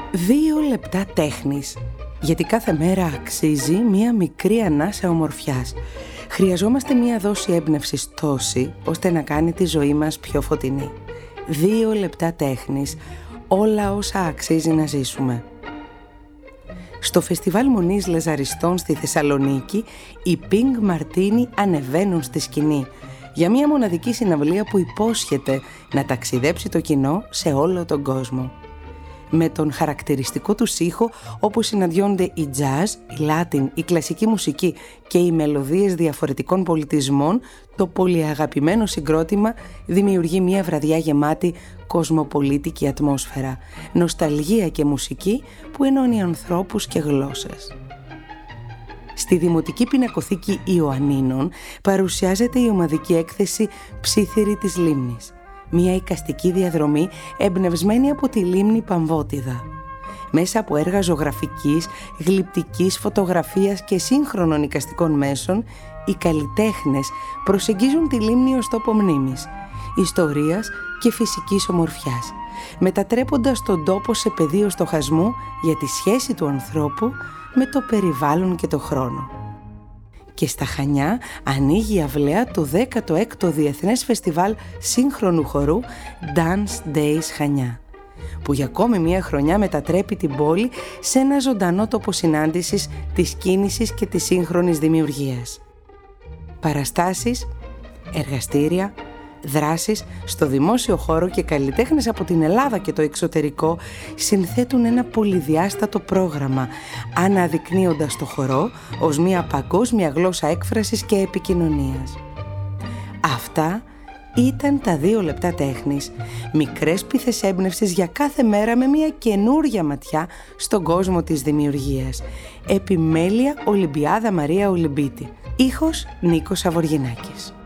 2 λεπτά τέχνης, γιατί κάθε μέρα αξίζει μία μικρή ανάσα ομορφιάς. Χρειαζόμαστε μία δόση έμπνευσης τόση, ώστε να κάνει τη ζωή μας πιο φωτεινή. 2 λεπτά τέχνης, όλα όσα αξίζει να ζήσουμε. Στο φεστιβάλ Μονής Λεζαριστών στη Θεσσαλονίκη, οι Pink Martini ανεβαίνουν στη σκηνή για μία μοναδική συναυλία που υπόσχεται να ταξιδέψει το κοινό σε όλο τον κόσμο. Με τον χαρακτηριστικό του ήχο, όπου συναντιόνται η jazz, η Latin, η κλασική μουσική και οι μελωδίες διαφορετικών πολιτισμών, το πολυαγαπημένο συγκρότημα δημιουργεί μια βραδιά γεμάτη κοσμοπολίτικη ατμόσφαιρα, νοσταλγία και μουσική που ενώνει ανθρώπους και γλώσσες. Στη Δημοτική Πινακοθήκη Ιωαννίνων παρουσιάζεται η ομαδική έκθεση «Ψήθυροι της Λίμνης», μια εικαστική διαδρομή εμπνευσμένη από τη λίμνη Παμβότιδα. Μέσα από έργα ζωγραφικής, γλυπτικής, φωτογραφίας και σύγχρονων εικαστικών μέσων, οι καλλιτέχνες προσεγγίζουν τη λίμνη ως τόπο μνήμης, ιστορίας και φυσικής ομορφιάς, μετατρέποντας τον τόπο σε πεδίο στοχασμού για τη σχέση του ανθρώπου με το περιβάλλον και το χρόνο. Και στα Χανιά ανοίγει η αυλαία του 16ο Διεθνές Φεστιβάλ Σύγχρονου Χορού Dance Days Χανιά, που για ακόμη μία χρονιά μετατρέπει την πόλη σε ένα ζωντανό τόπο συνάντησης της κίνησης και της σύγχρονης δημιουργίας. Παραστάσεις, εργαστήρια, δράσεις στο δημόσιο χώρο και καλλιτέχνες από την Ελλάδα και το εξωτερικό συνθέτουν ένα πολυδιάστατο πρόγραμμα, αναδεικνύοντας το χορό ως μια παγκόσμια γλώσσα έκφρασης και επικοινωνίας. Αυτά ήταν τα 2 λεπτά τέχνης, μικρές πίθες έμπνευσης για κάθε μέρα με μια καινούρια ματιά στον κόσμο της δημιουργίας. Επιμέλεια Ολυμπιάδα Μαρία Ολυμπίτη. Ήχος Νίκος Σαβοργινάκης.